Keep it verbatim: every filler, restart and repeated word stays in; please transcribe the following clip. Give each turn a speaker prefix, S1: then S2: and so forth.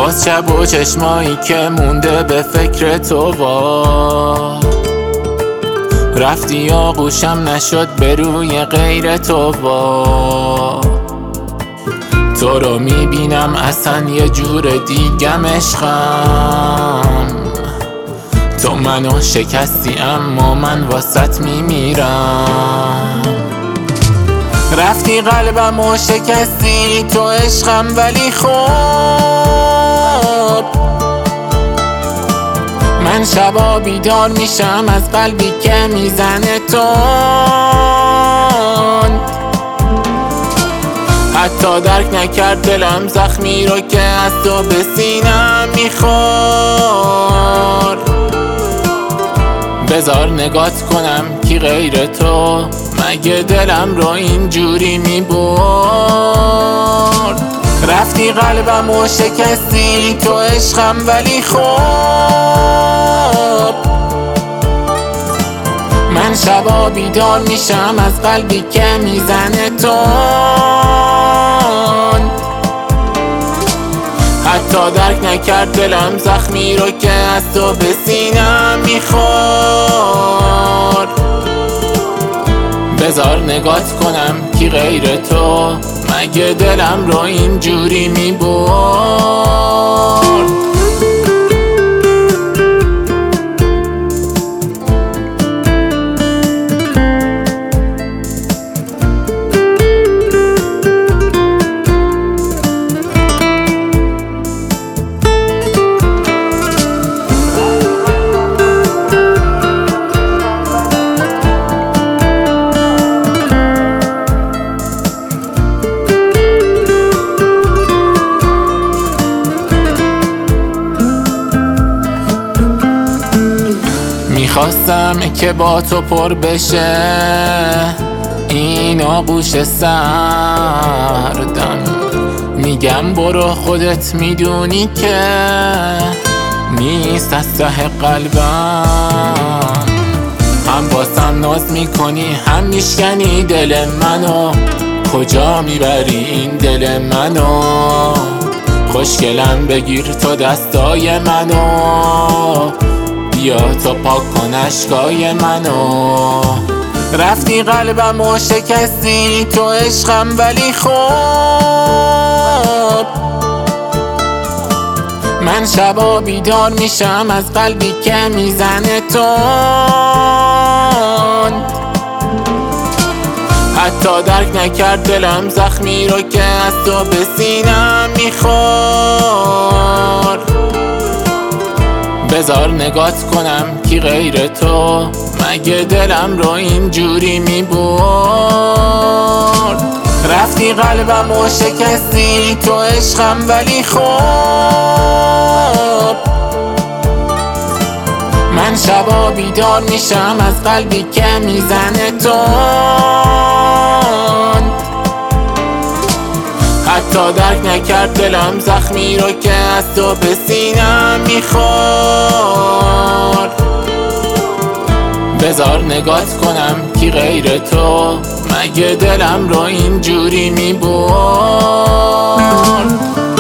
S1: باز شب و چشمایی که مونده به فکر تو با رفتی آغوشم نشد به روی غیر تو با تو رو میبینم اصلا یه جور دیگم عشقم تو منو شکستی اما من واسط میمیرم رفتی قلبم و شکستی تو عشقم ولی خب من شبا بیدار میشم از قلبی که میزنه تند حتی درک نکرد دلم زخمی رو که از تو به سینم میخورد بذار نگات کنم کی غیر تو مگه دلم رو اینجوری میبرد رفتی قلبم و شکستی تو عشقم ولی خب من شبا بیدار میشم از قلبی که میزنه تند حتی درک نکرد دلم زخمی رو که از تو به سینم میخورد بذار نگات کنم کی غیر تو مگه دلم رو اینجوری میبرد میخواستم که با تو پر بشه این آغوش سردم میگم برو خودت میدونی که نیست از ته قلبم هم باسم ناز میکنی هم میشکنی دل منو کجا میبری این دل منو خوشگلم بگیر تو دستای منو بیا تو پاک کن اشکای منو رفتی قلبم و شکستی تو عشقم ولی خب من شبا بیدار میشم از قلبی که میزنه تند حتی درک نکرد دلم زخمی رو که از تو به سینم میخورد بذار نگات کنم کی غیر تو مگه دلم رو اینجوری میبرد رفتی قلبم و شکستی تو عشقم ولی خب من شبا بیدار میشم از قلبی که میزنه تند حتی درک نکرد دلم زخمی رو که از تو به سینم میخورد بذار نگات کنم کی غیر تو مگه دلم رو اینجوری میبرد